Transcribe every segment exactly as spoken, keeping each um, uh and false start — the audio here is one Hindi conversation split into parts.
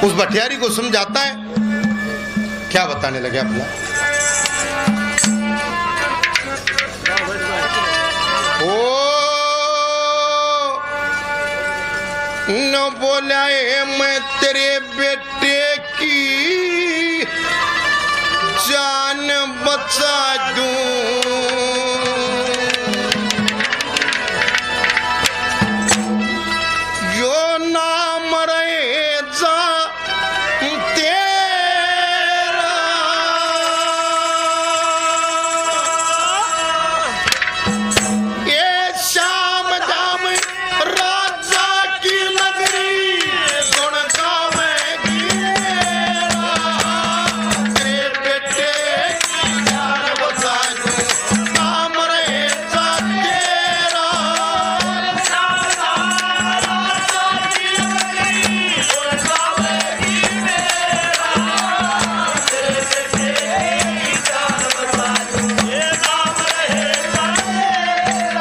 उस भटियारी को समझाता है। क्या बताने लगे अपना? ओ न बोला मैं तेरे बेटे की जान बचा दूं, जो ना मरे जा तेरा, ये शाम जाम राजा की नगरी गुण गावेगी तेरे बेटे की जान बचा दूं, ना मरे जा तेरा, राजा की नगरी गुण गावेगी मेरा, तेरे बेटे की जान बचा दूं, ये नाम रहेगा तेरा।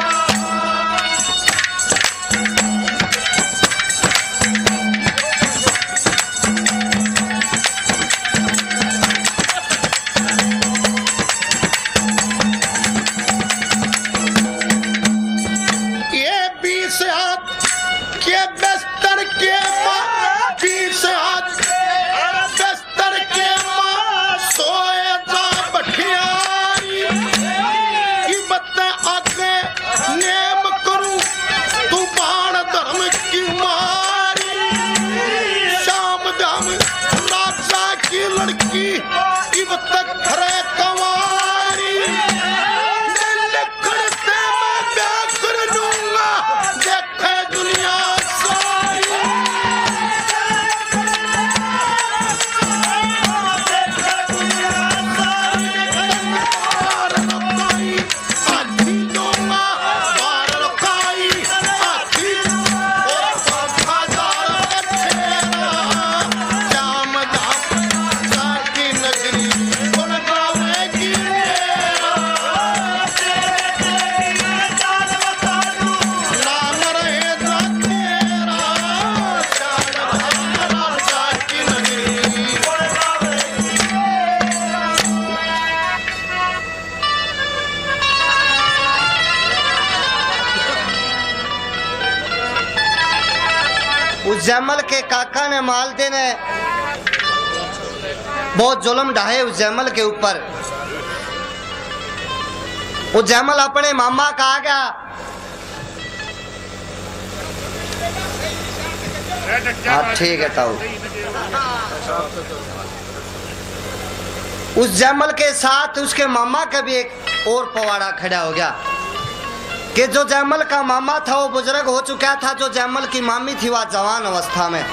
ये बीस हाथ के बिस्तर के माँ, बीस हाथ बिस्तर के माँ सोए जा भटियारी, की बत्ते आगे नेम करूं तू बाण धर्म की मारी, शाम दाम राजा की लड़की की बत्ते खरे कवारी, लखड़ से मैं ब्याह कर दूंगा देखे दुनिया सारी, देखे दुनिया सारी, बार लुकाई हाथी दूंगा, बार लुकाई हाथी और हजार बछेरा, जाम धाम राजा की नगरी गुण गावेगी मेरा, जान बचा दूं, नाम रहेगा तेरा, जान धाम राजा की नगरी गुण गावेगी। उस जैमल के काका ने मालते ने बहुत जुल्म ढाए उस जैमल के ऊपर। वो जैमल अपने मामा का आ गया, हाँ ठीक है ताऊ। उस जैमल के साथ उसके मामा का भी एक और पवाड़ा खड़ा हो गया कि जो जैमल का मामा था वो बुजुर्ग हो चुका था, जो जैमल की मामी थी वह जवान अवस्था में।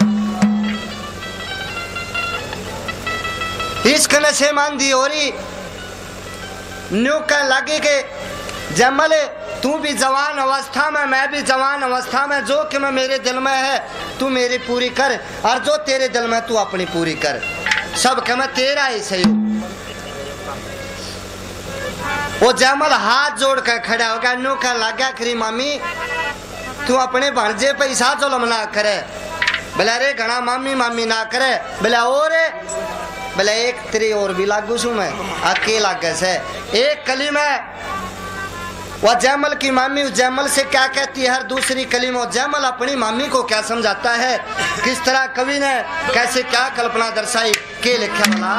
इश्क नशे मंदी हो रही, न्यू कह लगी कि जैमल तू भी जवान अवस्था में, मैं भी जवान अवस्था में, जो कि मैं मेरे दिल में है तू मेरी पूरी कर, और जो तेरे दिल में तू अपनी पूरी कर, सब के मैं तेरा ही सही हूं। वो जैमल हाथ जोड़ कर खड़ा हो गया, न्यू कह लग गया खरी मामी तू अपने भांजे पैसा जुल्म ना करे, बोला रे घना मामी मामी ना करे, बोला और बोला एक तेरी और भी लागू छू मैं आके लागे से एक कली में। वह जैमल की मामी उस जैमल से क्या कहती है, हर दूसरी कली में जैमल अपनी मामी को क्या समझाता है, किस तरह कवि ने कैसे क्या कल्पना दर्शाई, के लिखा वाला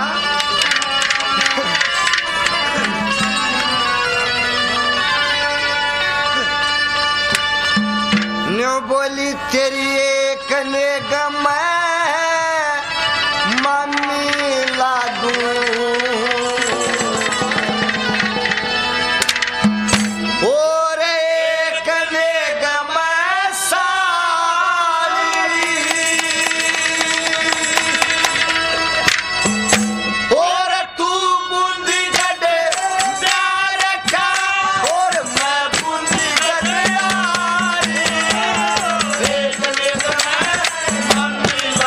न्यू बोली तेरी एक नेगम मामी लागू, और एक नेगम साली, और तू बूंदी गड्ढे प्यार का, और मैं बूंदी गड्ढे यारी, एक नेगम मामी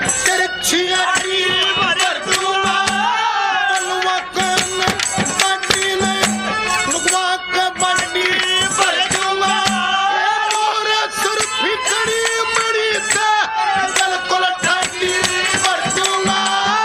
तेरे छियाटी भर दूंगा बलवा कन बाटी ने मुगवा के बाटी भर दूंगा मोरे सुर फिकड़ी मड़ी से गल कोल ठाटी भर दूंगा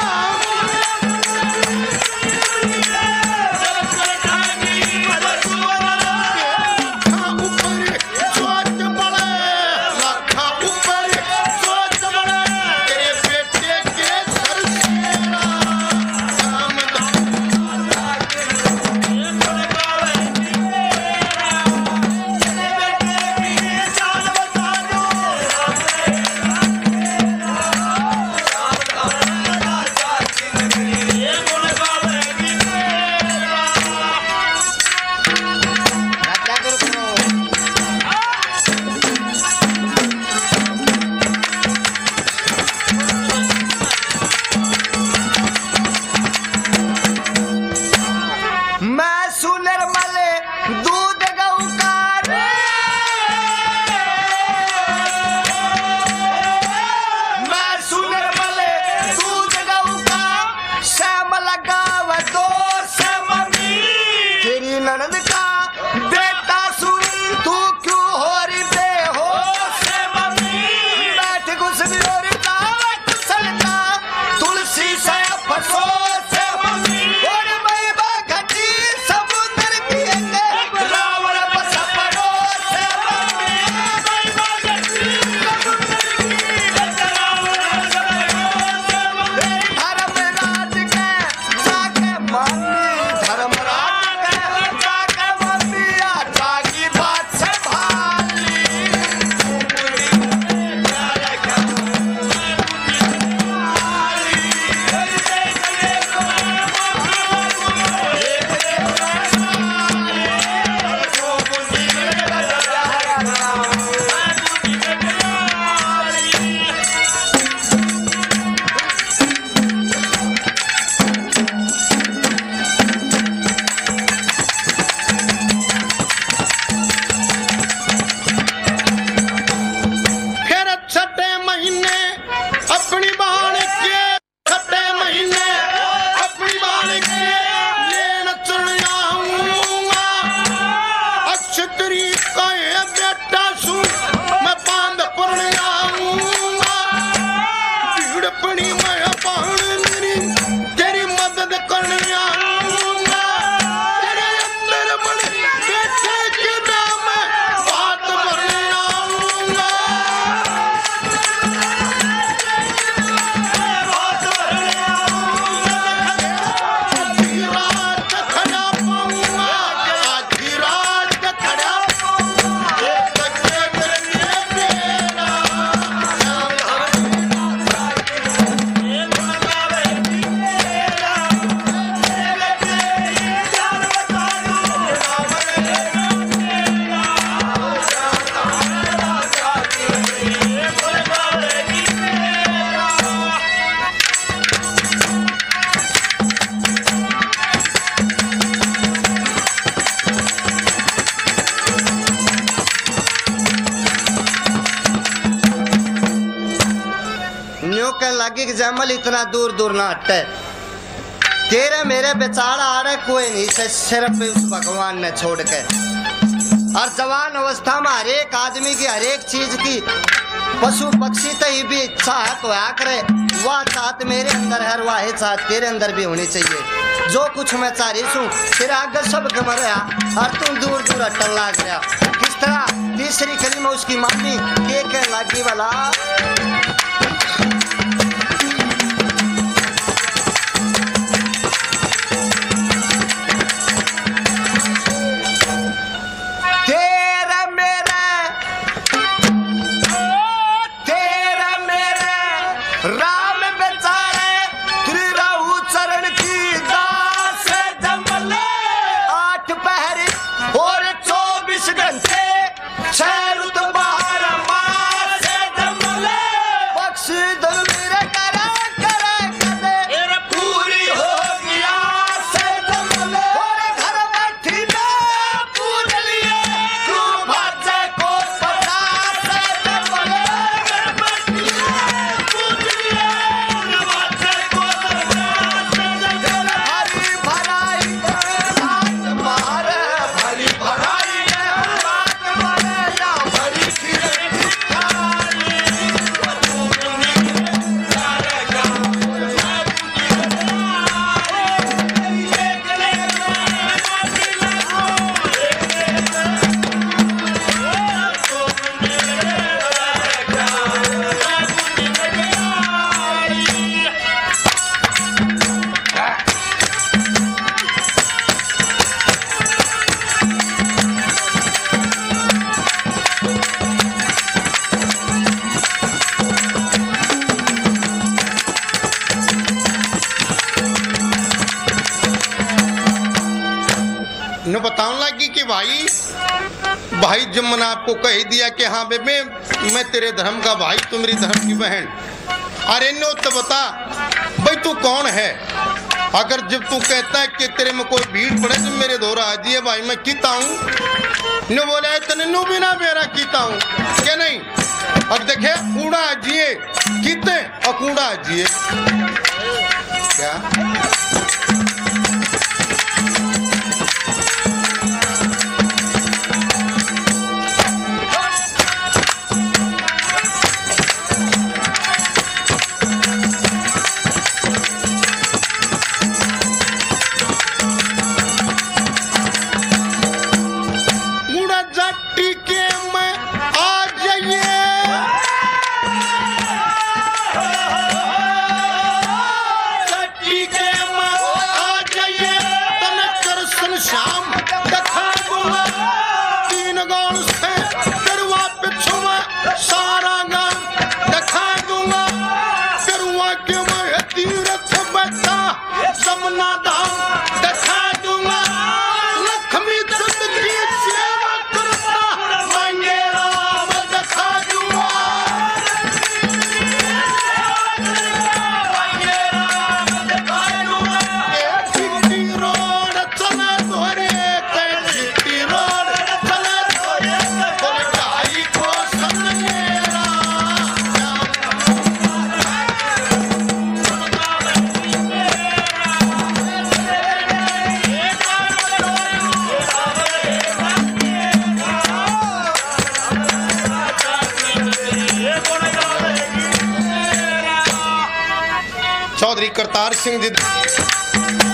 लागे कि जमल इतना दूर दूर ना हटे तेरे मेरे बेचारा आ रहे कोई नहीं से सिर्फ उस भगवान ने छोड़ के। और जवान अवस्था में हर एक आदमी की हर एक चीज की पशु पक्षी तो ही भी इच्छा है तो आ करे वह चाहत मेरे अंदर है वह चाहत तेरे अंदर भी होनी चाहिए। जो कुछ मैं चाह रही हूँ तेरे आगे सब मर गया और तुम दूर दूर हटन लाग गया। किस तरह तीसरी कली में उसकी मामी के के लागी वाला न बताने लगी कि भाई भाई जब मैंने आपको कह दिया कि हाँ बेबे मैं तेरे धर्म का भाई, तू मेरी धर्म की बहन। अरे नो तो बता भाई तू कौन है? अगर जब तू कहता है कि तेरे में कोई भीड़ पड़े तो मेरे दौरा आ जिए भाई, मैं कीता हूँ। न बोला है तने नु बिना मेरा कीता हूँ क्या नहीं? अब देखे कूड़ा जिए कीते और कूड़ा जिए क्या? चौधरी करतार सिंह जी